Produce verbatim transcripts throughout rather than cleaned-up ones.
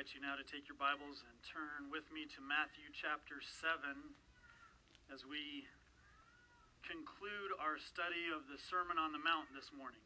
invite you now to take your Bibles and turn with me to Matthew chapter seven as we conclude our study of the Sermon on the Mount this morning.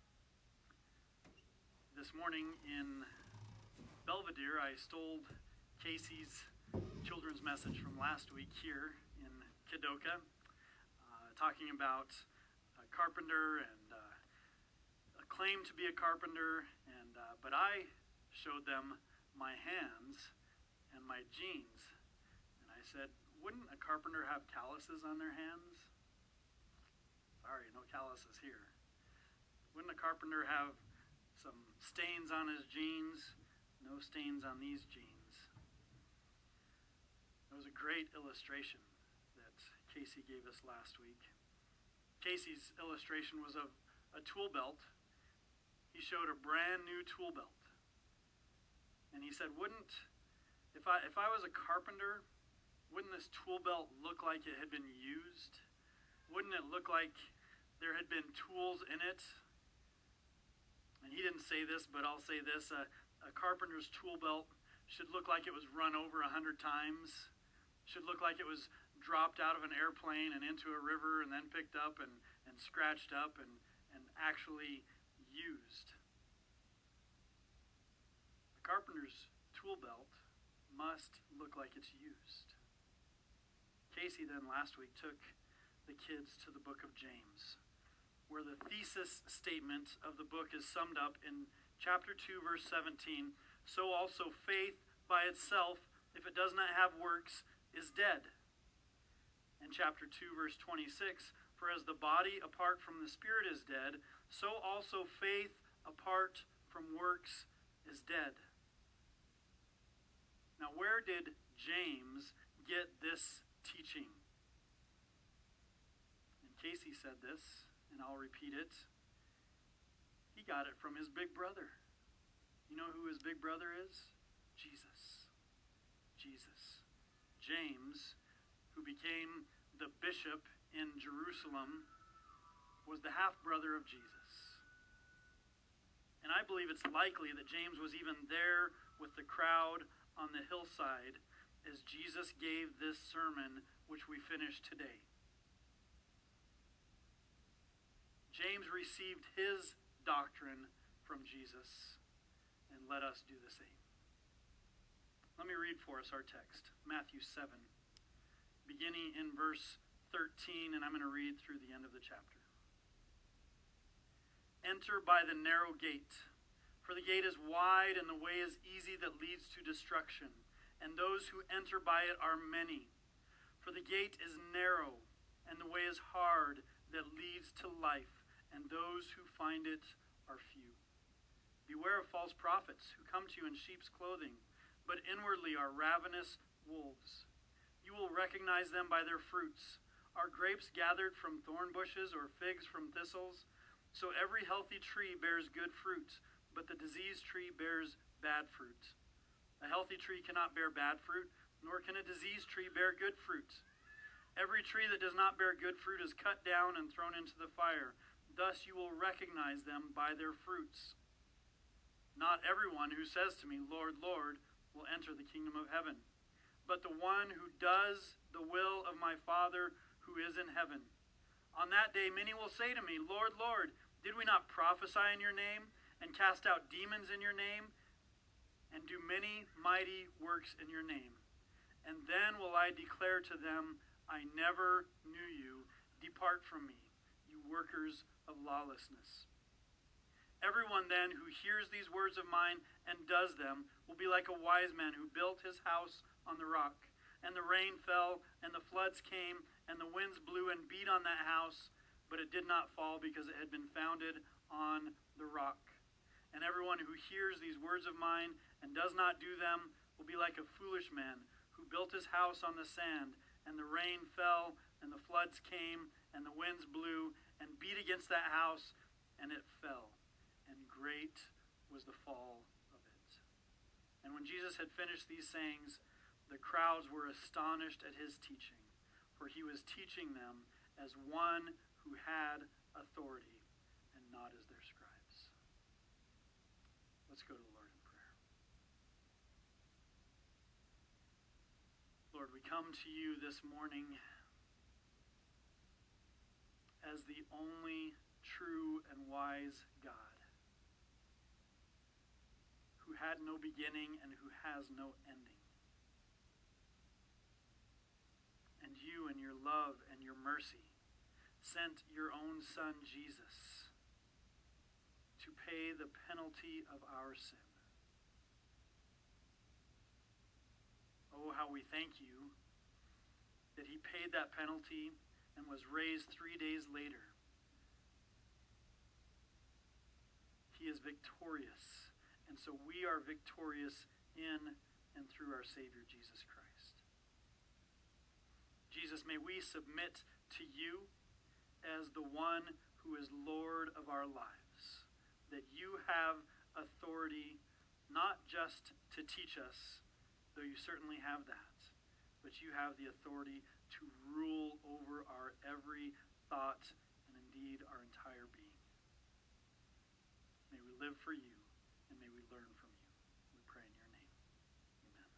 This morning in Belvedere, I stole Casey's children's message from last week here in Kadoka, uh, talking about a carpenter and uh, a claim to be a carpenter, and uh, but I showed them my hands and my jeans. And I said, wouldn't a carpenter have calluses on their hands? Sorry, no calluses here. Wouldn't a carpenter have some stains on his jeans? No stains on these jeans. It was a great illustration that Casey gave us last week. Casey's illustration was of a tool belt. He showed a brand new tool belt. And he said, wouldn't, if I if I was a carpenter, wouldn't this tool belt look like it had been used? Wouldn't it look like there had been tools in it? And he didn't say this, but I'll say this. Uh, a carpenter's tool belt should look like it was run over a hundred times. Should look like it was dropped out of an airplane and into a river and then picked up and, and scratched up and, and actually used. Carpenter's tool belt must look like it's used. Casey then last week took the kids to the book of James, where the thesis statement of the book is summed up in chapter two, verse seventeen. So also faith by itself, if it does not have works, is dead. And chapter two, verse twenty-six, for as the body apart from the spirit is dead, so also faith apart from works is dead. Now, where did James get this teaching? And Casey said this, and I'll repeat it. He got it from his big brother. You know who his big brother is? Jesus. Jesus. James, who became the bishop in Jerusalem, was the half-brother of Jesus. And I believe it's likely that James was even there with the crowd on the hillside as Jesus gave this sermon, which we finished today. James received his doctrine from Jesus, and let us do the same. Let me read for us our text, Matthew seven, beginning in verse thirteen, and I'm going to read through the end of the chapter. Enter by the narrow gate. For the gate is wide and the way is easy that leads to destruction, and those who enter by it are many. For the gate is narrow and the way is hard that leads to life, and those who find it are few. Beware of false prophets who come to you in sheep's clothing, but inwardly are ravenous wolves. You will recognize them by their fruits. Are grapes gathered from thorn bushes or figs from thistles? So every healthy tree bears good fruit, but the diseased tree bears bad fruit. A healthy tree cannot bear bad fruit, nor can a diseased tree bear good fruit. Every tree that does not bear good fruit is cut down and thrown into the fire. Thus you will recognize them by their fruits. Not everyone who says to me, Lord, Lord, will enter the kingdom of heaven, but the one who does the will of my Father who is in heaven. On that day many will say to me, Lord, Lord, did we not prophesy in your name, and cast out demons in your name, and do many mighty works in your name? And then will I declare to them, I never knew you. Depart from me, you workers of lawlessness. Everyone then who hears these words of mine and does them will be like a wise man who built his house on the rock. And the rain fell, and the floods came, and the winds blew and beat on that house, but it did not fall because it had been founded on the rock. And everyone who hears these words of mine and does not do them will be like a foolish man who built his house on the sand, and the rain fell, and the floods came, and the winds blew and beat against that house, and it fell. And great was the fall of it. And when Jesus had finished these sayings, the crowds were astonished at his teaching, for he was teaching them as one who had authority and not as their scribes. Let's go to the Lord in prayer. Lord, we come to you this morning as the only true and wise God, who had no beginning and who has no ending. And you, in your love and your mercy, sent your own Son, Jesus, to pay the penalty of our sin. Oh, how we thank you that he paid that penalty and was raised three days later. He is victorious, and so we are victorious in and through our Savior, Jesus Christ. Jesus, may we submit to you as the one who is Lord of our lives, that you have authority not just to teach us, though you certainly have that, but you have the authority to rule over our every thought and indeed our entire being. May we live for you, and may we learn from you. We pray in your name. Amen.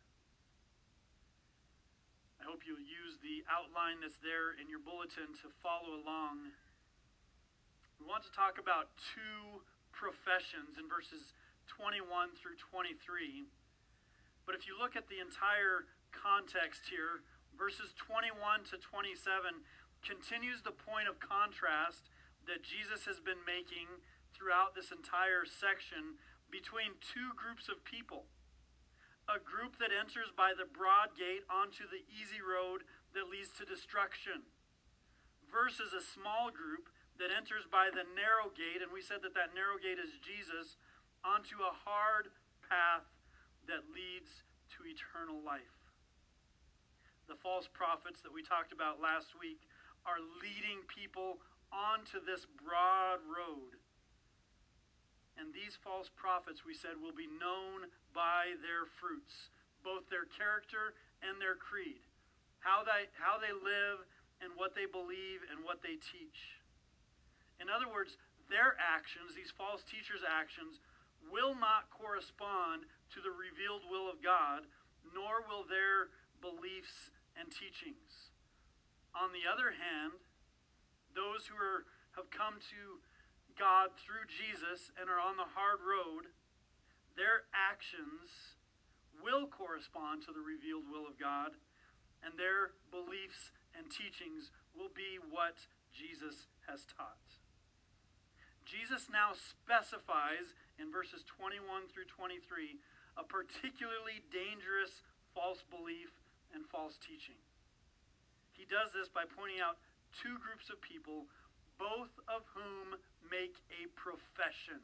I hope you'll use the outline that's there in your bulletin to follow along. We want to talk about two professions in verses twenty-one through twenty-three. But if you look at the entire context here, verses twenty-one to twenty-seven continues the point of contrast that Jesus has been making throughout this entire section between two groups of people. A group that enters by the broad gate onto the easy road that leads to destruction, versus a small group that enters by the narrow gate, and we said that that narrow gate is Jesus, onto a hard path that leads to eternal life. The false prophets that we talked about last week are leading people onto this broad road. And these false prophets, we said, will be known by their fruits, both their character and their creed, how they, how they live and what they believe and what they teach. In other words, their actions, these false teachers' actions, will not correspond to the revealed will of God, nor will their beliefs and teachings. On the other hand, those who are, have come to God through Jesus and are on the hard road, their actions will correspond to the revealed will of God, and their beliefs and teachings will be what Jesus has taught. Jesus now specifies in verses twenty-one through twenty-three a particularly dangerous false belief and false teaching. He does this by pointing out two groups of people, both of whom make a profession.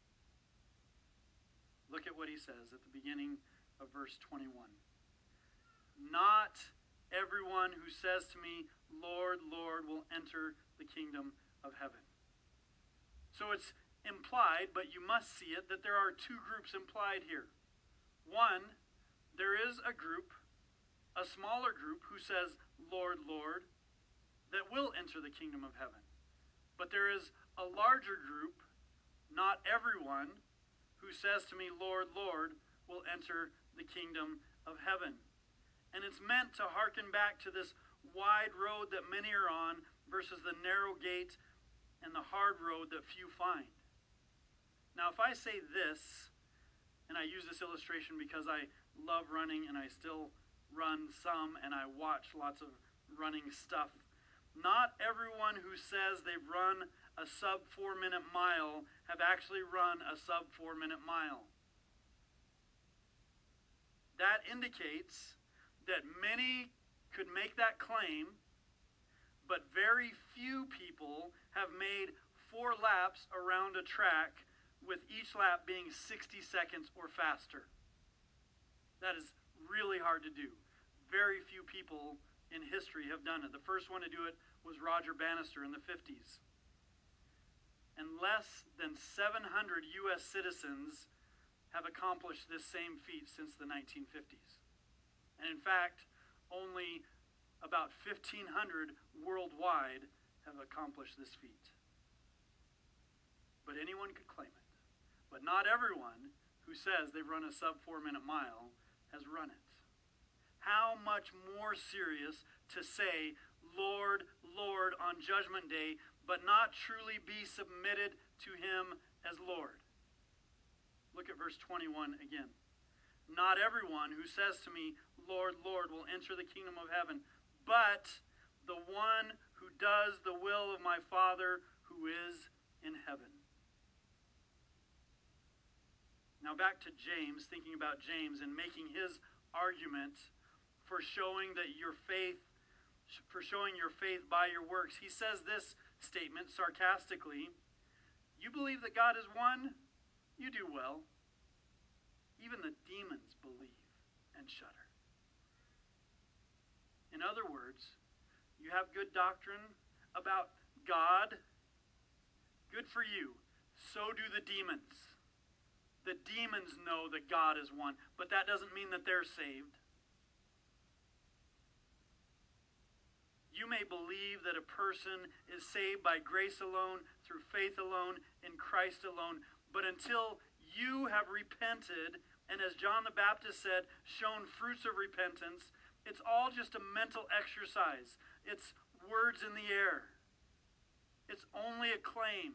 Look at what he says at the beginning of verse twenty-one. Not everyone who says to me, Lord, Lord, will enter the kingdom of heaven. So it's implied, but you must see it, that there are two groups implied here. One, there is a group, a smaller group, who says, Lord, Lord, that will enter the kingdom of heaven. But there is a larger group, not everyone, who says to me, Lord, Lord, will enter the kingdom of heaven. And it's meant to hearken back to this wide road that many are on versus the narrow gate and the hard road that few find. Now, if I say this, and I use this illustration because I love running and I still run some and I watch lots of running stuff, not everyone who says they've run a sub four minute mile have actually run a sub four minute mile. That indicates that many could make that claim, but very few people have made four laps around a track with each lap being sixty seconds or faster. That is really hard to do. Very few people in history have done it. The first one to do it was Roger Bannister in the fifties. And less than seven hundred U S citizens have accomplished this same feat since the nineteen fifties. And in fact, only about fifteen hundred worldwide have accomplished this feat. But anyone could claim it. But not everyone who says they've run a sub four minute mile has run it. how much more serious to say, Lord, Lord, on Judgment Day, but not truly be submitted to him as Lord. Look at verse twenty-one again. Not everyone who says to me, Lord, Lord, will enter the kingdom of heaven, but the one who does the will of my Father who is in heaven. Now back to James, thinking about James and making his argument for showing that your faith, for showing your faith by your works. He says this statement sarcastically, you believe that God is one? You do well. Even the demons believe and shudder. In other words, you have good doctrine about God. Good for you. So do the demons. The demons know that God is one, but that doesn't mean that they're saved. You may believe that a person is saved by grace alone, through faith alone, in Christ alone, but until you have repented, and as John the Baptist said, shown fruits of repentance, it's all just a mental exercise. It's words in the air. It's only a claim.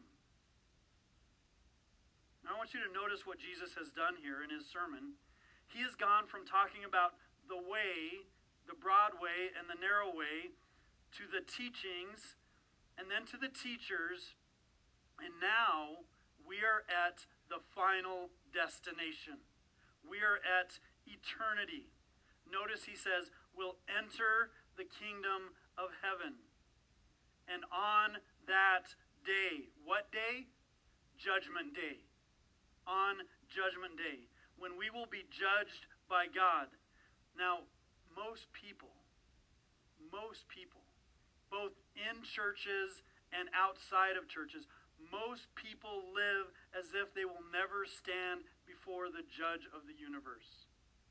Now, I want you to notice what Jesus has done here in his sermon. He has gone from talking about the way, the broad way and the narrow way, to the teachings, and then to the teachers, and now we are at the final destination. We are at eternity. Notice he says, we'll enter the kingdom of heaven. And on that day, what day? Judgment Day. On Judgment Day, when we will be judged by God. Now, most people, most people, both in churches and outside of churches, most people live as if they will never stand before the judge of the universe.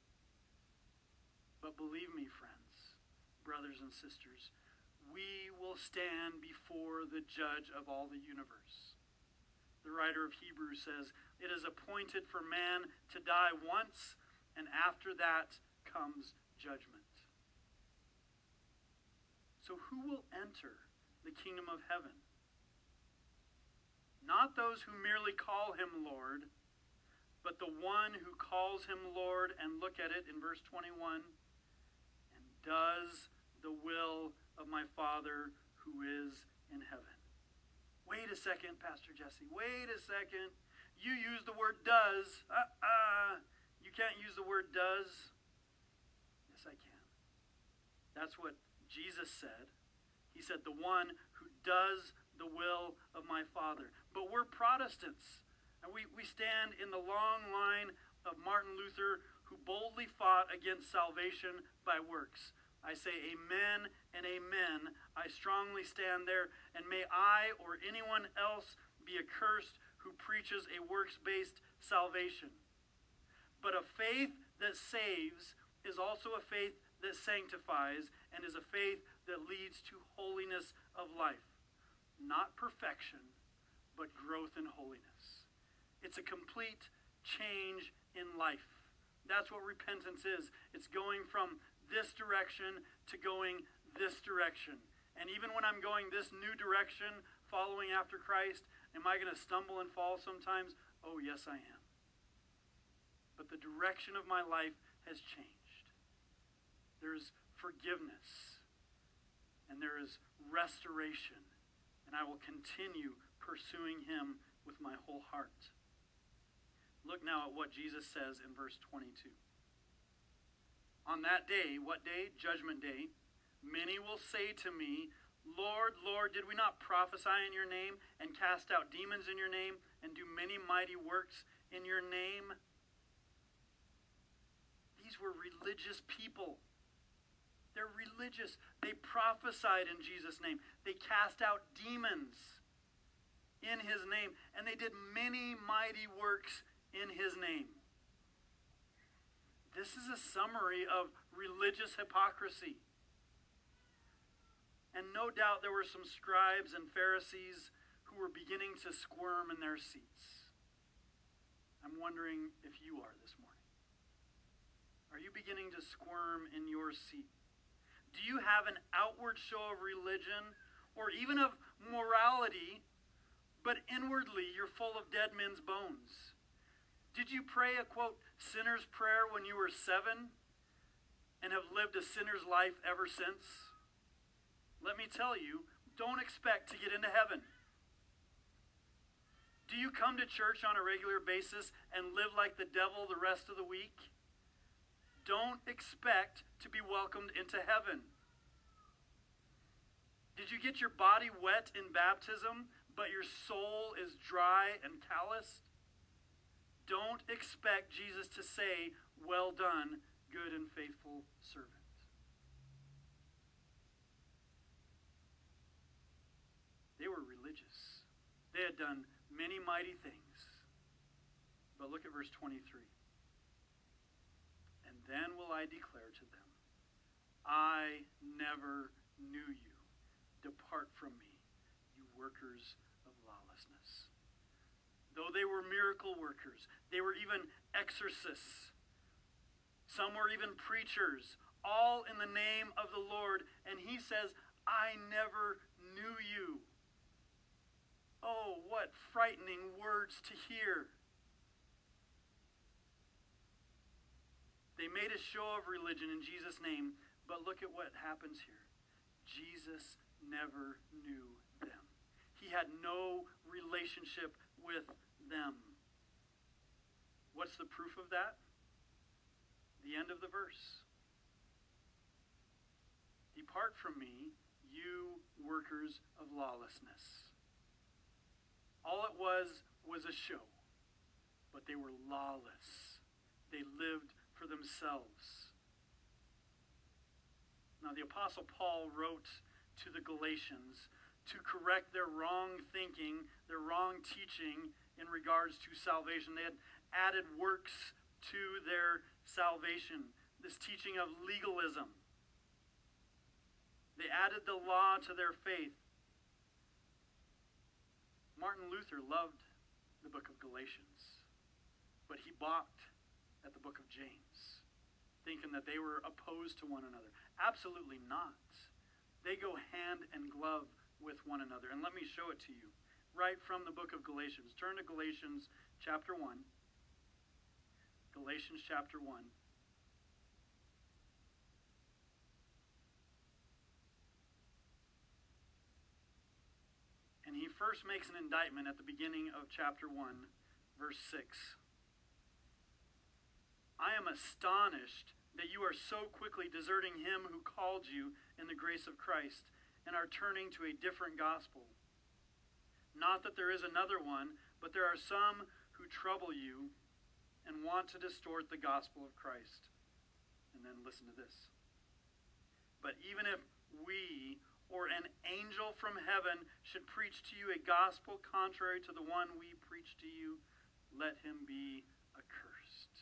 But believe me, friends, brothers and sisters, we will stand before the judge of all the universe. The writer of Hebrews says, it is appointed for man to die once, and after that comes judgment. So who will enter the kingdom of heaven? Not those who merely call him Lord, but the one who calls him Lord, and look at it in verse twenty-one, and does the will of my Father who is in heaven. Wait a second, Pastor Jesse. Wait a second. You use the word does. Uh-uh. You can't use the word does. Yes, I can. That's what Jesus said. He said, the one who does the will of my Father. But we're Protestants. And we, we stand in the long line of Martin Luther, who boldly fought against salvation by works. I say amen and amen. I strongly stand there, and may I or anyone else be accursed who preaches a works-based salvation. But a faith that saves is also a faith that sanctifies, and is a faith that leads to holiness of life. Not perfection, but growth in holiness. It's a complete change in life. That's what repentance is. It's going from this direction to going this direction. And even when I'm going this new direction, following after Christ, am I going to stumble and fall sometimes? Oh, yes, I am. But the direction of my life has changed. There's forgiveness, and there is restoration, and I will continue pursuing him with my whole heart. Look now at what Jesus says in verse twenty-two. On that day, what day? Judgment Day. Many will say to me, Lord, Lord, did we not prophesy in your name, and cast out demons in your name, and do many mighty works in your name? These were religious people. They're religious. They prophesied in Jesus' name. They cast out demons in his name, and they did many mighty works in his name. This is a summary of religious hypocrisy. And no doubt there were some scribes and Pharisees who were beginning to squirm in their seats. I'm wondering if you are this morning. Are you beginning to squirm in your seat? Do you have an outward show of religion or even of morality, but inwardly you're full of dead men's bones? Did you pray a, quote, sinner's prayer when you were seven and have lived a sinner's life ever since? Let me tell you, don't expect to get into heaven. Do you come to church on a regular basis and live like the devil the rest of the week? Don't expect to be welcomed into heaven. Did you get your body wet in baptism, but your soul is dry and calloused? Don't expect Jesus to say, well done, good and faithful servant. They were religious. They had done many mighty things. But look at verse twenty-three. And then will I declare to them, I never knew you. Depart from me, you workers of lawlessness. Though they were miracle workers, they were even exorcists. Some were even preachers, all in the name of the Lord. And he says, I never knew you. Oh, what frightening words to hear. They made a show of religion in Jesus' name, but look at what happens here. Jesus never knew them. He had no relationship with them. What's the proof of that? The end of the verse. Depart from me, you workers of lawlessness. All it was was a show, but they were lawless. They lived for themselves. Now, the Apostle Paul wrote to the Galatians to correct their wrong thinking, their wrong teaching in regards to salvation. They had added works to their salvation, this teaching of legalism. They added the law to their faith. Martin Luther loved the book of Galatians, but he balked at the book of James, thinking that they were opposed to one another. Absolutely not. They go hand and glove with one another. And let me show it to you right from the book of Galatians. Turn to Galatians chapter one. Galatians chapter one. And he first makes an indictment at the beginning of chapter one, verse six. I am astonished that you are so quickly deserting him who called you in the grace of Christ and are turning to a different gospel. Not that there is another one, but there are some who trouble you and want to distort the gospel of Christ. And then listen to this. But even if we or an angel from heaven should preach to you a gospel contrary to the one we preach to you, let him be accursed.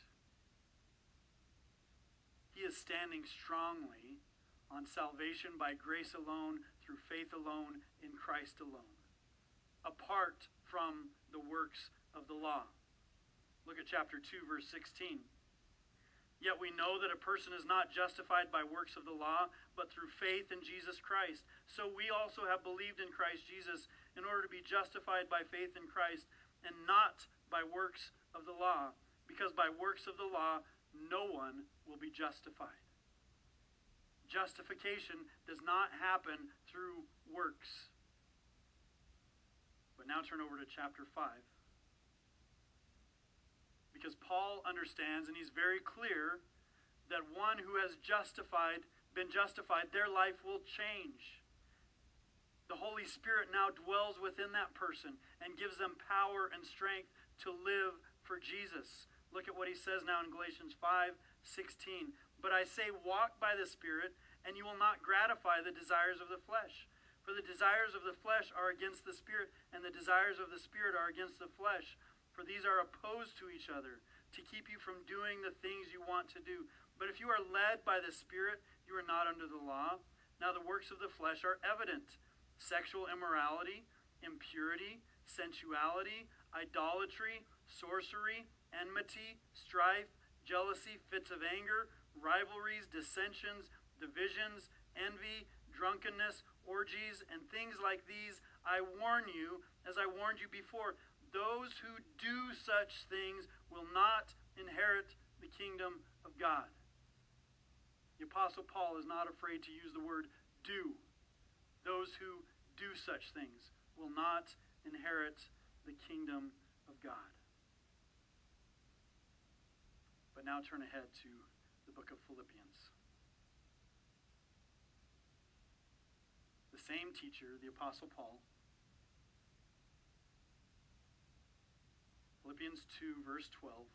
He is standing strongly on salvation by grace alone, through faith alone, in Christ alone, apart from the works of the law. Look at chapter two, verse sixteen. Yet we know that a person is not justified by works of the law, but through faith in Jesus Christ. So we also have believed in Christ Jesus in order to be justified by faith in Christ and not by works of the law, because by works of the law no one will be justified. Justification does not happen through works. But now turn over to chapter five. Because Paul understands, and he's very clear, that one who has justified, been justified, their life will change. The Holy Spirit now dwells within that person and gives them power and strength to live for Jesus. Look at what he says now in Galatians five sixteen. But I say, walk by the Spirit, and you will not gratify the desires of the flesh. For the desires of the flesh are against the Spirit, and the desires of the Spirit are against the flesh. For these are opposed to each other, to keep you from doing the things you want to do. But if you are led by the Spirit, you are not under the law. Now the works of the flesh are evident: sexual immorality, impurity, sensuality, idolatry, sorcery, enmity, strife, jealousy, fits of anger, rivalries, dissensions, divisions, envy, drunkenness, orgies, and things like these. I warn you, as I warned you before, those who do such things will not inherit the kingdom of God. The Apostle Paul is not afraid to use the word do. Those who do such things will not inherit the kingdom of God. But now turn ahead to the book of Philippians. The same teacher, the Apostle Paul. Philippians two, verse twelve.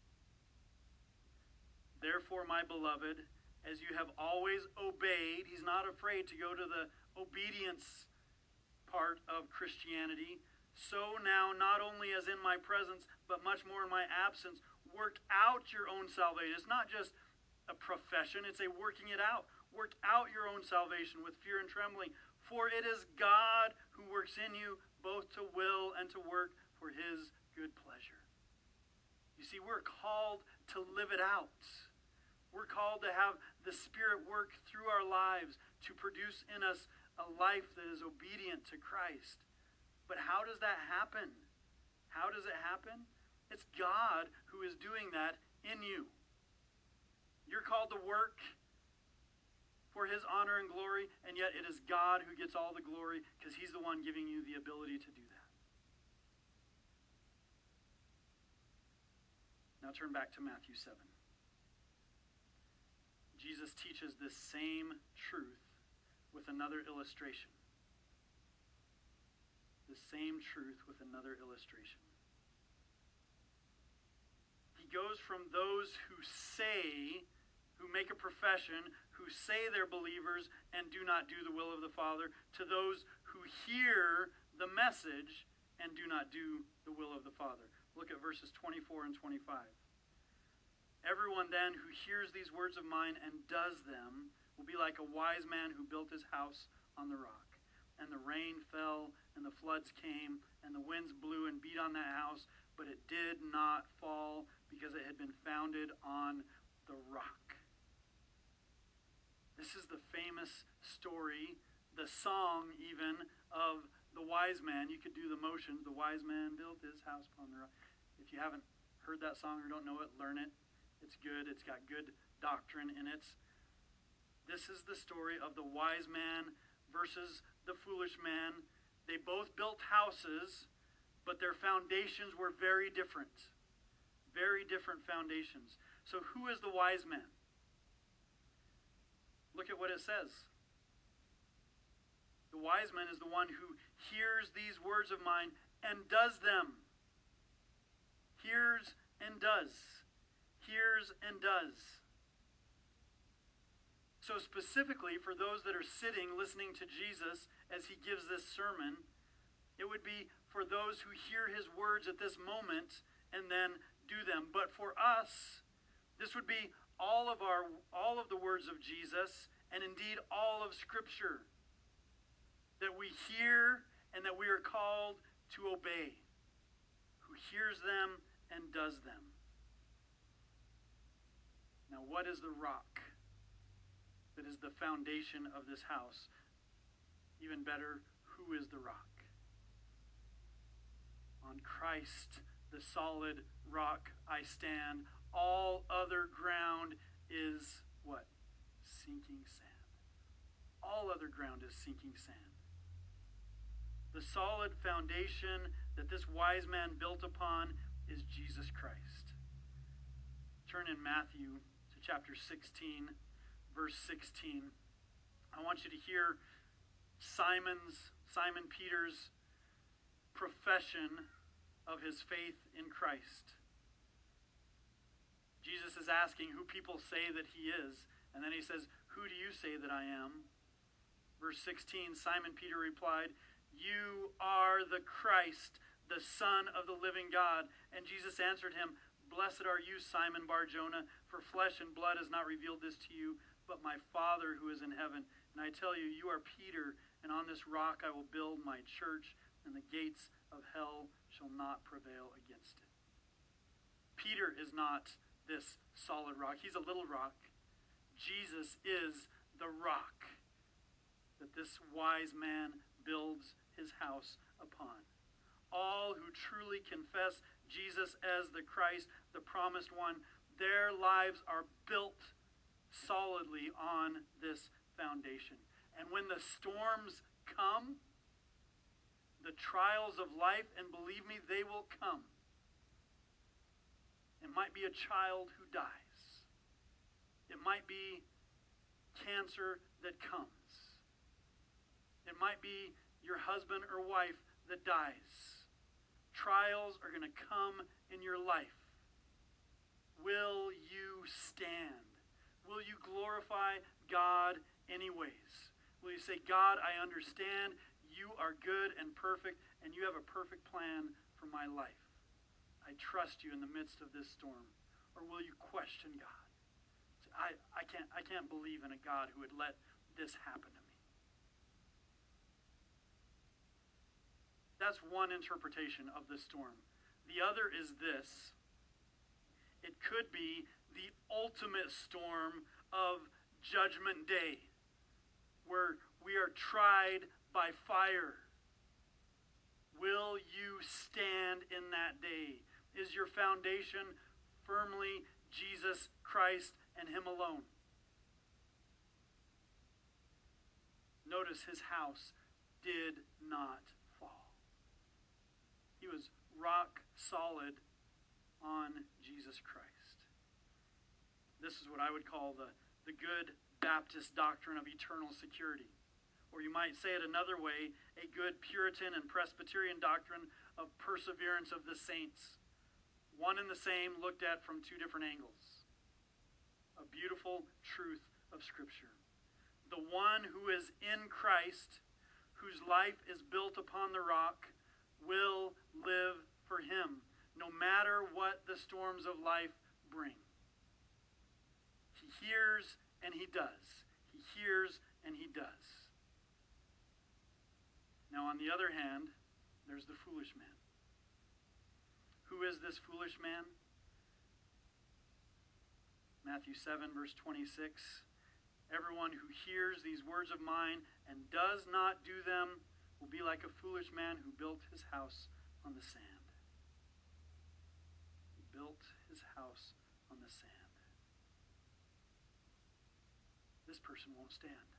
Therefore, my beloved, as you have always obeyed, he's not afraid to go to the obedience part of Christianity. So now, not only as in my presence, but much more in my absence, work out your own salvation. It's not just a profession, it's a working it out. Work out your own salvation with fear and trembling. For it is God who works in you both to will and to work for his good pleasure. You see, we're called to live it out. We're called to have the Spirit work through our lives to produce in us a life that is obedient to Christ. But how does that happen? How does it happen? It's God who is doing that in you. You're called to work for his honor and glory, and yet it is God who gets all the glory because he's the one giving you the ability to do that. Now turn back to Matthew seven. Jesus teaches this same truth with another illustration. The same truth with another illustration. He goes from those who say, who make a profession, who say they're believers and do not do the will of the Father, to those who hear the message and do not do the will of the Father. Look at verses twenty-four and twenty-five. Everyone then who hears these words of mine and does them will be like a wise man who built his house on the rock. And the rain fell, and the floods came, and the winds blew and beat on that house, but it did not fall because it had been founded on the rock. This is the famous story, the song even, of the wise man. You could do the motions. The wise man built his house upon the rock. If you haven't heard that song or don't know it, learn it. It's good. It's got good doctrine in it. This is the story of the wise man versus the foolish man. They both built houses, but their foundations were very different. Very different foundations. So who is the wise man? Look at what it says. The wise man is the one who hears these words of mine and does them. Hears and does. Hears and does. So specifically for those that are sitting listening to Jesus as he gives this sermon, it would be for those who hear his words at this moment and then do them. But for us, this would be all of our all of the words of Jesus and indeed all of Scripture that we hear and that we are called to obey. Who hears them and does them. Now, what is the rock that is the foundation of this house? Even better, who is the rock? On Christ, the solid rock, I stand. All other ground is what? Sinking sand. All other ground is sinking sand. The solid foundation that this wise man built upon is Jesus Christ. Turn in Matthew to chapter sixteen, verse sixteen. I want you to hear Simon's, Simon Peter's profession of his faith in Christ. Jesus is asking who people say that he is, and then he says, "Who do you say that I am?" Verse sixteen, Simon Peter replied, "You are the Christ, the Son of the living God." And Jesus answered him, "Blessed are you, Simon Bar-Jonah, for flesh and blood has not revealed this to you, but my Father who is in heaven. And I tell you, you are Peter, and on this rock I will build my church, and the gates of hell shall not prevail against it." Peter is not this solid rock. He's a little rock. Jesus is the rock that this wise man builds his house upon. All who truly confess Jesus as the Christ, the promised one, their lives are built solidly on this foundation. And when the storms come, the trials of life, and believe me, they will come. It might be a child who dies. It might be cancer that comes. It might be your husband or wife that dies. Trials are going to come in your life. Will you stand? Will you glorify God anyways? Will you say, God, I understand you are good and perfect, and you have a perfect plan for my life. I trust you in the midst of this storm. Or will you question God? I, I, can't, I can't believe in a God who would let this happen to me. That's one interpretation of the storm. The other is this. It could be the ultimate storm of Judgment Day, where we are tried by fire. Will you stand in that day? Is your foundation firmly Jesus Christ and him alone? Notice his house did not fall. He was rock solid on Jesus Christ. This is what I would call the, the good Baptist doctrine of eternal security. Or you might say it another way, a good Puritan and Presbyterian doctrine of perseverance of the saints. One and the same, looked at from two different angles. A beautiful truth of Scripture. The one who is in Christ, whose life is built upon the rock, will live for him, no matter what the storms of life bring. He hears and he does. He hears and he does. Now, on the other hand, there's the foolish man. Who is this foolish man? Matthew seven, verse twenty-six. Everyone who hears these words of mine and does not do them will be like a foolish man who built his house on the sand. He built his house on the sand. This person won't stand.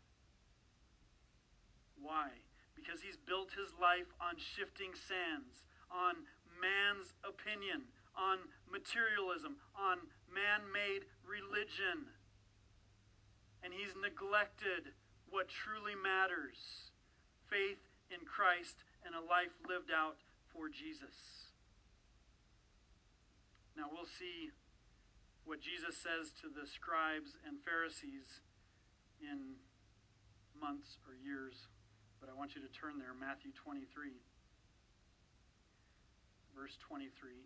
Why? Because he's built his life on shifting sands, on man's opinion, on materialism, on man-made religion. And he's neglected what truly matters: faith in Christ and a life lived out for Jesus. Now we'll see what Jesus says to the scribes and Pharisees in months or years, but I want you to turn there, Matthew twenty-three. Verse twenty-three.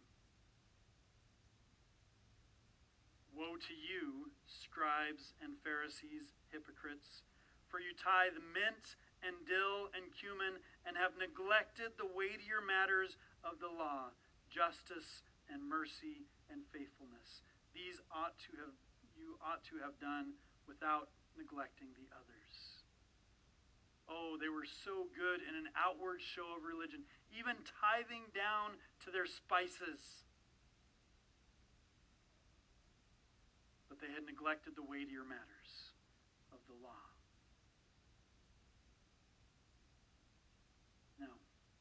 Woe to you, scribes and Pharisees, hypocrites, for you tithe mint and dill and cumin and have neglected the weightier matters of the law, justice and mercy and faithfulness. These ought to have you ought to have done without neglecting the others. Oh, they were so good in an outward show of religion, even tithing down to their spices. But they had neglected the weightier matters of the law. Now,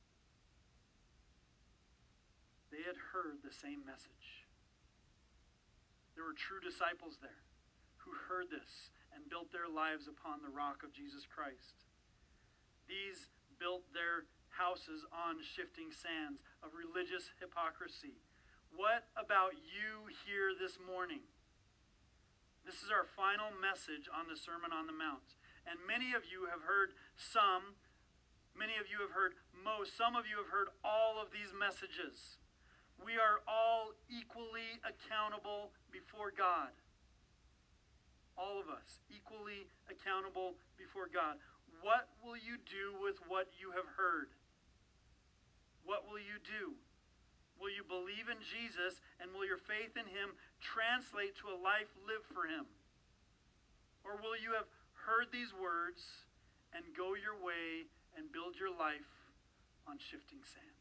they had heard the same message. There were true disciples there who heard this and built their lives upon the rock of Jesus Christ. These built their houses on shifting sands of religious hypocrisy. What about you here this morning? This is our final message on the Sermon on the Mount. And many of you have heard some, many of you have heard most, some of you have heard all of these messages. We are all equally accountable before God. All of us, equally accountable before God. What will you do with what you have heard? What will you do? Will you believe in Jesus, and will your faith in him translate to a life lived for him? Or will you have heard these words and go your way and build your life on shifting sand?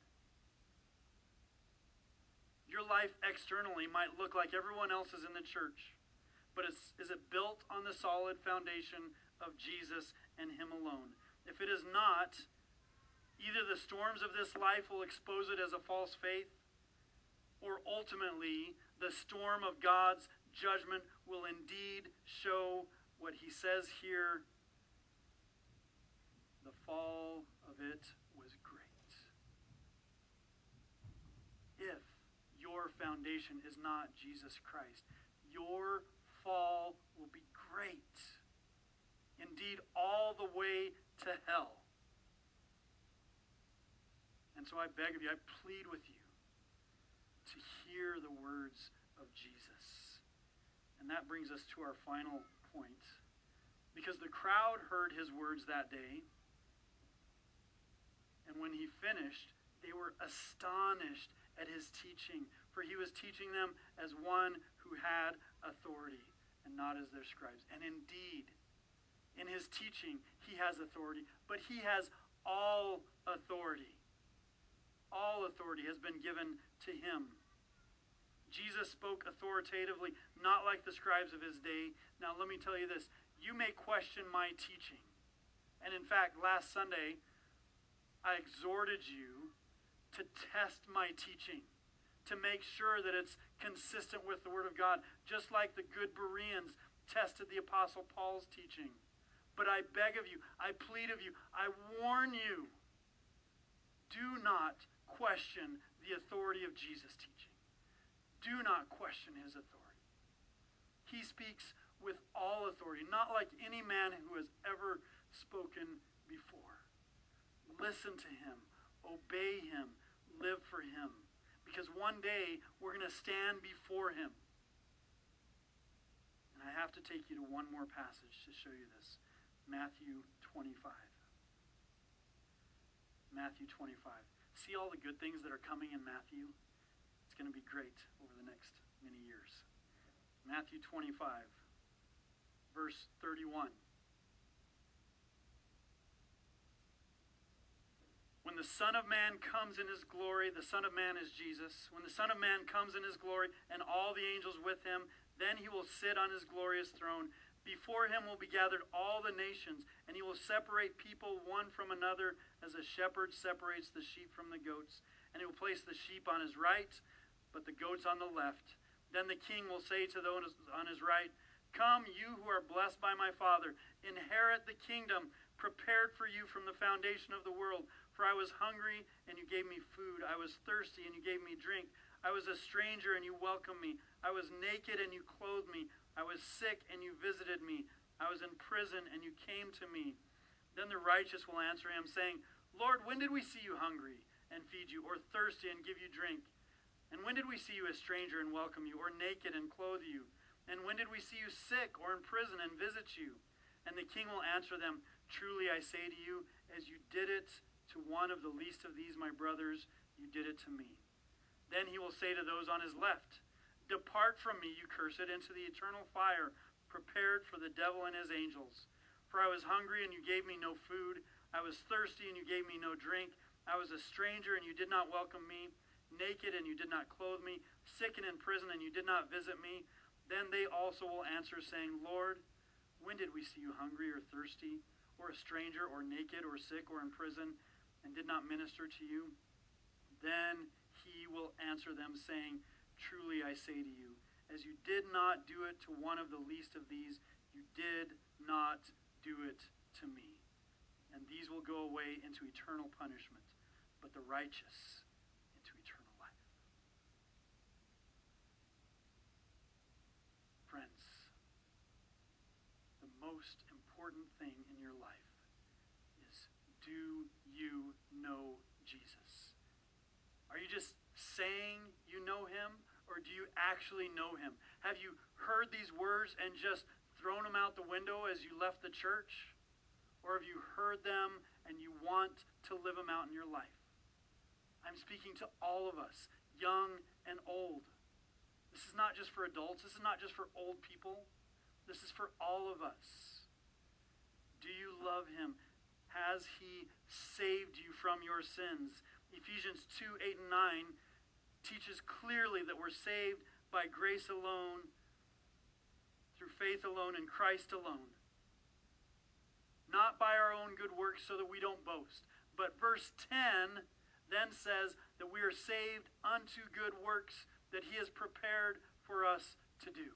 Your life externally might look like everyone else's in the church, but is, is it built on the solid foundation of Jesus and him alone? If it is not, either the storms of this life will expose it as a false faith, or ultimately the storm of God's judgment will indeed show what he says here: the fall of it was great. If your foundation is not Jesus Christ, your fall will be great. Indeed, all the way to hell. And so I beg of you, I plead with you to hear the words of Jesus. And that brings us to our final point. Because the crowd heard his words that day, and when he finished, they were astonished at his teaching, for he was teaching them as one who had authority and not as their scribes. And indeed, in his teaching, he has authority, but he has all authority. All authority has been given to him. Jesus spoke authoritatively, not like the scribes of his day. Now, let me tell you this. You may question my teaching. And in fact, last Sunday, I exhorted you to test my teaching, to make sure that it's consistent with the Word of God, just like the good Bereans tested the Apostle Paul's teaching. But I beg of you, I plead of you, I warn you, do not question the authority of Jesus' teaching. Do not question his authority. He speaks with all authority, not like any man who has ever spoken before. Listen to him, obey him, live for him, because one day we're going to stand before him. And I have to take you to one more passage to show you this. Matthew twenty-five. Matthew twenty-five. See all the good things that are coming in Matthew? It's going to be great over the next many years. Matthew twenty-five, verse thirty-one. When the Son of Man comes in his glory, the Son of Man is Jesus. When the Son of Man comes in his glory and all the angels with him, then he will sit on his glorious throne. Before him will be gathered all the nations, and he will separate people one from another as a shepherd separates the sheep from the goats. And he will place the sheep on his right, but the goats on the left. Then the king will say to those on his right, "Come, you who are blessed by my Father, inherit the kingdom prepared for you from the foundation of the world. For I was hungry, and you gave me food. I was thirsty, and you gave me drink. I was a stranger, and you welcomed me. I was naked, and you clothed me. I was sick, and you visited me. I was in prison, and you came to me." Then the righteous will answer him, saying, "Lord, when did we see you hungry and feed you, or thirsty and give you drink? And when did we see you a stranger and welcome you, or naked and clothe you? And when did we see you sick or in prison and visit you?" And the king will answer them, "Truly I say to you, as you did it to one of the least of these my brothers, you did it to me." Then he will say to those on his left, "Depart from me, you cursed, into the eternal fire prepared for the devil and his angels. For I was hungry, and you gave me no food. I was thirsty, and you gave me no drink. I was a stranger, and you did not welcome me. Naked, and you did not clothe me. Sick and in prison, and you did not visit me." Then they also will answer, saying, "Lord, when did we see you hungry or thirsty, or a stranger, or naked, or sick, or in prison, and did not minister to you?" Then he will answer them, saying, "Truly I say to you, as you did not do it to one of the least of these, you did not do it to me." And these will go away into eternal punishment, but the righteous into eternal life. Friends, the most important thing in your life is, do you know Jesus? Are you just saying you know him, or do you actually know him? Have you heard these words and just thrown them out the window as you left the church? Or have you heard them and you want to live them out in your life? I'm speaking to all of us, young and old. This is not just for adults. This is not just for old people. This is for all of us. Do you love him? Has he saved you from your sins? Ephesians two, eight, and nine teaches clearly that we're saved by grace alone, through faith alone, in Christ alone. Not by our own good works so that we don't boast. But verse ten then says that we are saved unto good works that he has prepared for us to do.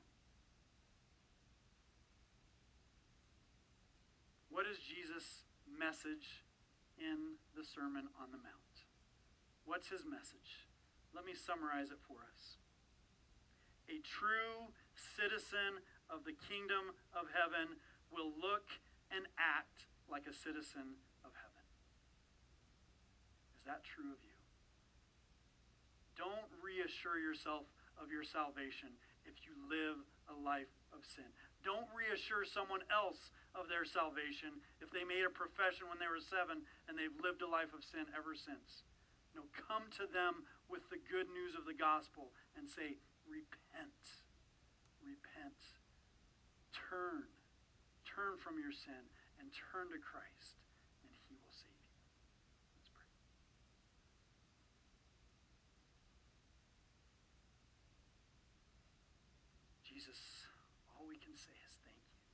What is Jesus' message in the Sermon on the Mount? What's his message? Let me summarize it for us. A true citizen of the kingdom of heaven will look and act like a citizen of heaven. Is that true of you? Don't reassure yourself of your salvation if you live a life of sin. Don't reassure someone else of their salvation if they made a profession when they were seven and they've lived a life of sin ever since. No, come to them with the good news of the gospel and say, repent, repent, turn, turn from your sin and turn to Christ, and he will save you. Let's pray. Jesus, all we can say is thank you.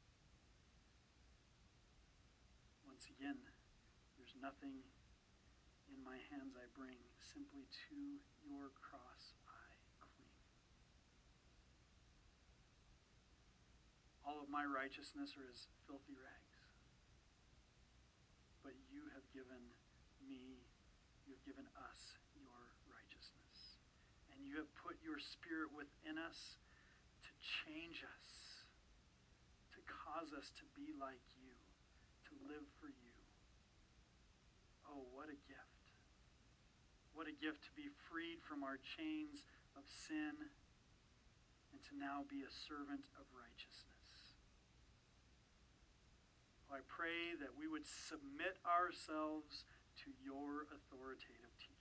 Once again, there's nothing in my hands I bring, simply to your cross I cling. All of my righteousness are as filthy rags. But you have given me, you have given us your righteousness. And you have put your Spirit within us to change us, to cause us to be like you, to live for you. Oh, what a gift. What a gift to be freed from our chains of sin and to now be a servant of righteousness. Oh, I pray that we would submit ourselves to your authoritative teaching.